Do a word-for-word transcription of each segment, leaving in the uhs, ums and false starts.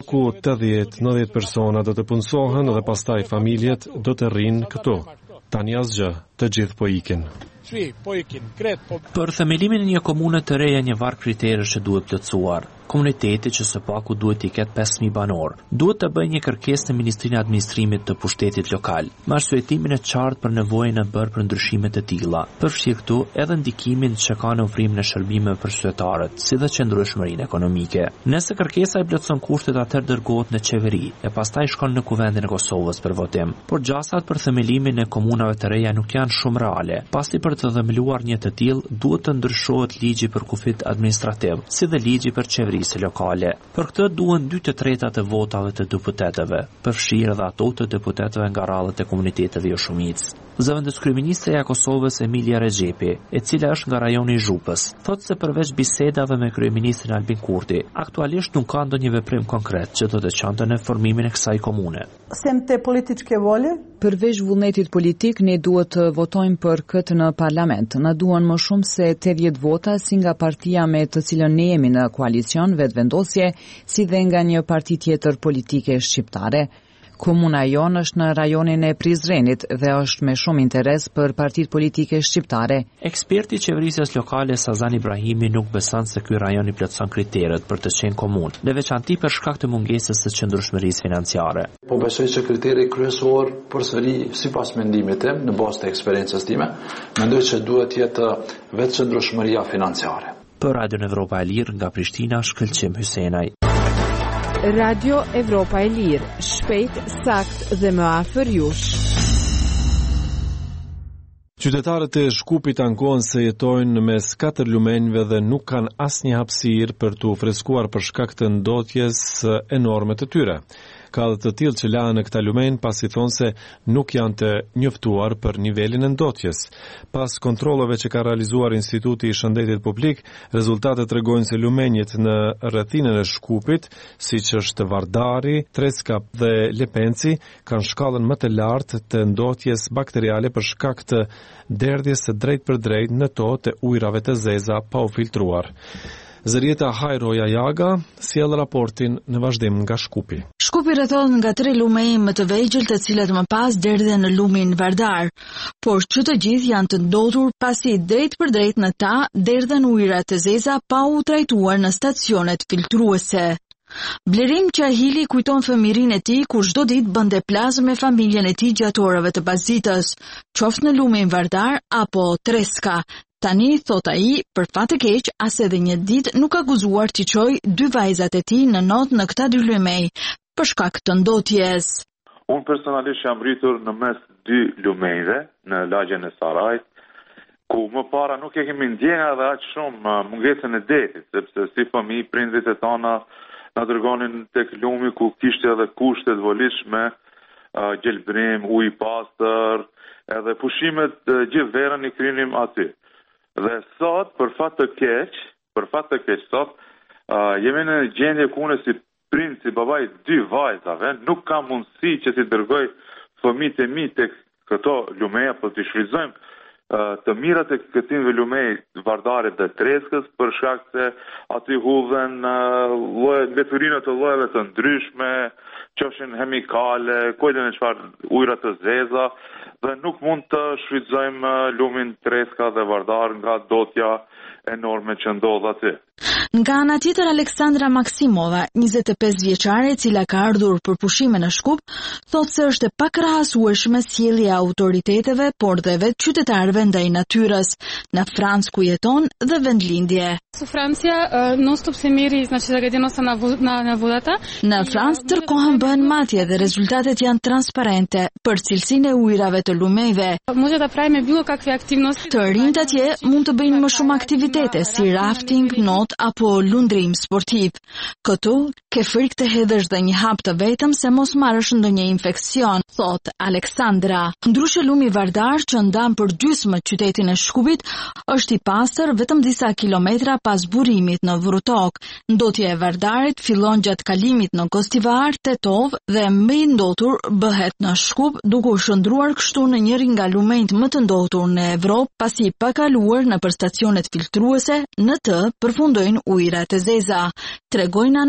ku tetëdhjetë nëntëdhjetë persona do të punësohen dhe pastaj familjet do të rrinë këtu. Tani asgjë, të gjithë po ikin. Për themelimin e një komune të reja një varg kriterësh që duhet plotësuar. Komuniteti që së paku duhet të ketë pesë mijë banor. Duhet të bëjë një kërkesë në Ministrinë e Administrimit të Pushtetit Lokal, me arsyetimin e qartë për nevojën e bërë për ndryshime të tilla. Përfshi këtu edhe ndikimin që ka në ofrimin e shërbimeve për qytetarët, si dhe qëndrueshmërinë ekonomike. Nëse kërkesa i plotëson kushtet, atëherë dërgohet në qeveri e pastaj shkon në Kuvendin e Kosovës për votim. Por gjasat për themelimin e komunave të reja nuk janë shumë reale. Pasi për të themeluar një të tillë, duhet të ndryshohet ligji për kufit administrativ, si dhe ligji për qeveri lokale. Për këtë duhen dy të tretat e votave të deputetëve, përfshirë dhe ato të deputetëve nga radhët e komuniteteve jo shumicë. Zëvendës kryeministre e Kosovës Emilia Rexhepi, e cila është nga rajoni i Zhupës, thotë se përveç bisedave me kryeministrin Albin Kurti, aktualisht nuk ka ndonjë veprim konkret që do të çonte në formimin e kësaj komune. Sem te politike volje, përveç vullnetit politik, ne duhet të votojmë për këtë në parlament. Na duan më shumë se tetëdhjetë vota si nga partia me të cilën ne jemi në koalicion vetvendosje, si dhe nga një parti tjetër politike shqiptare. Komuna jonë është në rajonin e Prizrenit dhe është me shumë interes për partitë politike shqiptare. Eksperti i qeverisjes lokale Sazan Ibrahimi nuk beson se ky rajon i plotëson kriteret për të qenë komunë, në veçanti për shkak të mungesës së qëndrueshmërisë financiare. Po besoj se kriteri kryesor përsëri sipas mendimit tim, në bazë të eksperiencës time, mendoj se duhet të jetë vetë qëndrueshmëria financiare. Për Radio Evropa e Lirë nga Prishtina, Shkëlqim Hysenaj. Radio Evropa e Lirë, shpejt, sakt dhe më afër jush. Qytetarët e Shkupit ankohen se jetojnë në mes katër lumenjve dhe nuk kanë asnjë hapësirë për t'u freskuar për shkak të ndotjes enorme të tyre. Ka dhe të tillë që lahen në këta lumenj pasi thonë se nuk janë të njoftuar për nivelin e ndotjes. Pas kontrollave që ka realizuar Instituti i Shëndetit Publik, rezultatet tregojnë se lumenjët në rrethinën e Shkupit, siç është Vardari, Treska dhe Lepenci, kanë shkallën më të lartë të ndotjes bakteriale për shkak të derdhjes së drejt për drejt në to të ujrave të zeza pa u filtruar. Zërieta Hajroja Jaga sjell raportin në vazhdim nga Shkupi. Shkupi rrethohet nga tre lumenj më të vegjël, të cilat më pas derdhen në lumin Vardar, por që të gjithë janë të ndotur pasi drejt për drejt në ta derdhen ujra të zeza pa u trajtuar në stacionet filtruese. Blerim Qahili kujton fëmijërinë e tij kur çdo ditë bënte plazë me familjen e tij gjatë orëve të pasditës, qoftë në lumin Vardar apo Treska. Tani, thot ai, për fat të keq, as edhe një ditë nuk ka guxuar t'i çojë dy vajzat e tij në notë në këta dy lumenj, për shkak të ndotjes. Unë personalisht jam rritur në mes dy lumenjve, në lagjen e Sarajt, ku më para nuk e kemi ndjenja dhe aq shumë mungesën e detit, sepse si fëmijë prindrit e tona na dërgonin tek lumi ku kishte edhe kushte të volitshme, uh, gjelbrim, ujë i pastër, edhe pushimet uh, gjithë verën i krynim aty. Dhe sot, për fat të keq, për fat të keq sot, uh, jemi në gjendje ku unë si prind, si babaj dy vajzave, nuk kam mundësi që t'i dërgoj fëmijët e mi tek këto lumeja, për t'i shfrytëzojmë uh, të mirat e këtyre lumej Vardarit dhe Treskës, për shkak se aty hudhen uh, lloje mbeturina të llojeve të ndryshme, qofshin hemikale, kujtën e çfarë ujra të zeza, dhe nuk mund të shfrytëzojmë lumin Treska dhe Vardar nga dotja enorme që ndodh aty. Nga ana tjetër, Aleksandra Maksimova, njëzet e pesë vjeçare, e cila ka ardhur për pushime në Shkup, thotë se është e pakrahasueshme sjellja e autoriteteve, por dhe vetë qytetarëve ndaj natyrës, në Francë ku jeton dhe vendlindje. Su Francja non stop se miri, znači zagađenost na na na vodata. Në Francë tërkohën bëhen matje dhe rezultatet janë transparente për cilësinë e ujrave të lumejve. Može da pravime bilo kakve aktivnosti. Të rinjt atje mund të bëjnë më shumë aktivitete si rafting, not apo lundrim sportiv. Këtu ke frikë të hedhësh dhe një hap të vetëm se mos marrësh ndonjë infeksion, thot Aleksandra. Ndryshe lumi Vardar që ndan për gjysmë qytetin e Shkupit është i pastër vetëm disa kilometra pas burimit në Vrutok. Ndotja e Vardarit fillon gjatë kalimit në Gostivar, Tetov dhe më i ndotur bëhet në Shkup, duke u shndruar kështu në njëri nga lumenjt më të ndotur në Evropë, pasi pa kaluar në për stacionet filtruese, në të përfundojnë ujrat e zeza, tregojnë analizat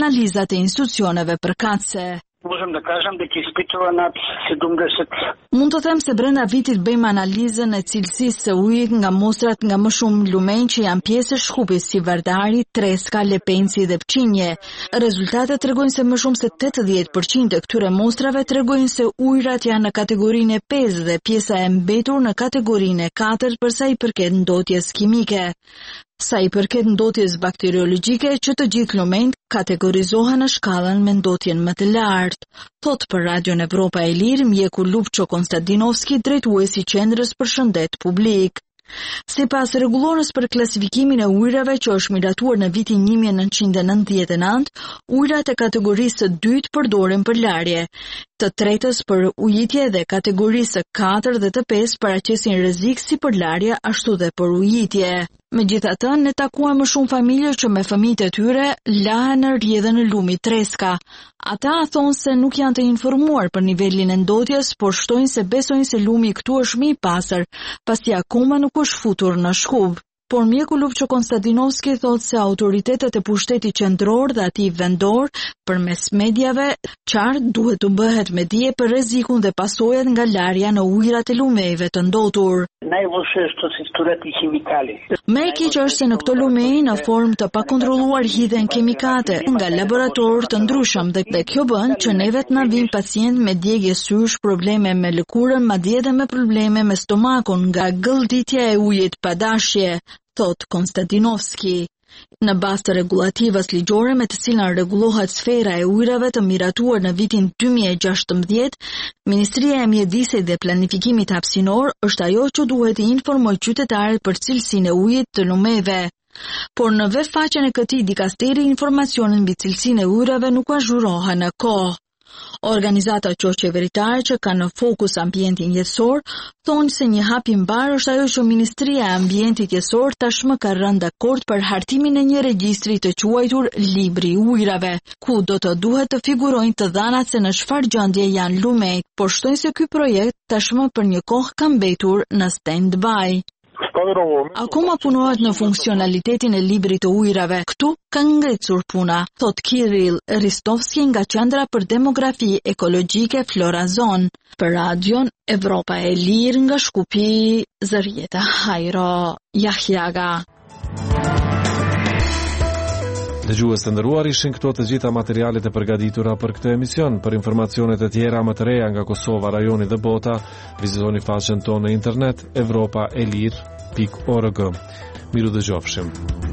e institucioneve përkatëse. Можем да кажем дека испитува над седумдесет. Mund të them se brenda vitit bëjmë analizën e cilësisë së ujit nga mostrat nga më shumë lumenj që janë pjesë e shkupit si Vardari, Treska, Lepenci dhe Pqinje. Rezultatet tregojnë se më shumë se tetëdhjetë përqind e këtyre mostrave tregojnë se ujrat janë në kategorinë e pesë dhe pjesa e mbetur në kategorinë e katër për sa i përket ndotjes kimike. Sa i përket ndotjes bakteriologjike, që të gjithë lumenjt kategorizohen në shkallën me ndotjen më të lartë, thot për Radion Evropa e Lirë mjeku Lupço Konstantinovski, drejtuesi i Qendrës për Shëndet Publik. Sipas rregullorës për klasifikimin e ujrave që është miratuar në vitin një mijë e nëntëqind e nëntëdhjetë e nëntë, ujrat e kategorisë së dytë përdoren për larje, të tretës për ujitje dhe kategorisë së katër dhe të pesë paraqesin rrezik si për larje ashtu dhe për ujitje. Megjithatë, ne takuam më shumë familje që me fëmijët e tyre lahen në rrjedhën e lumit Treska. Ata thonë se nuk janë të informuar për nivelin e ndotjes, por shtojnë se besojnë se lumi këtu është më i pastër, pasi akoma nuk është futur në shkub. Por mjeku Lupço Konstantinovski thotë se autoritetet e pushtetit qendror dhe atij vendor përmes medjave qartë duhet të bëhet me dije për rrezikun dhe pasojat nga larja në ujrat e lumejve të ndotur. Më e keq është se në këto lumej në formë të pakontrolluar hidhen kimikate nga laboratorë të ndryshëm dhe, dhe kjo bën që neve të na vinë pacient me djegje sysh, probleme me lëkurën, madje edhe me probleme me stomakun nga gëlditja e ujit pa dashje, thot Konstantinovski. Në bazë të rregulativës ligjore me të cilën rregullohet sfera e ujrave të miratuar në vitin dy mijë e gjashtëmbëdhjetë, Ministria e Mjedisit dhe Planifikimit Hapësinor është ajo që duhet të informojë qytetarët për cilësinë e ujit të lumeve. Por në webfaqen e këtij dikasteri informacionin mbi cilësinë e ujrave nuk azhurohen në kohë. Organizata qeveritare që ka në fokus ambientin jetësor thonë se një hap i mbar është ajo që Ministria e Ambientit Jetësor tashmë ka rënë dakord për hartimin e një regjistri të quajtur Libri i Ujrave, ku do të duhet të figurojnë të dhënat se në çfarë gjendje janë lumejt, por shtojnë se ky projekt tashmë për një kohë ka mbetur në stand-by. Akoma punohet në funksionalitetin e librit të ujrave. Këtu ka ngecur puna, thot Kirill Ristovski nga Qendra për Demografi Ekologjike Florazon. Për Radion Evropa e Lirë nga Shkupi, Zërjeta Hajro Jahjaga. Dëgjues të nderuar, ishin këto të gjitha materialet e përgatitura për këtë emision. Për informacionet e tjera më të reja nga Kosova, rajoni dhe bota, vizitoni faqen tonë në internet evropaelir pikë org. Miru dëgjofshim.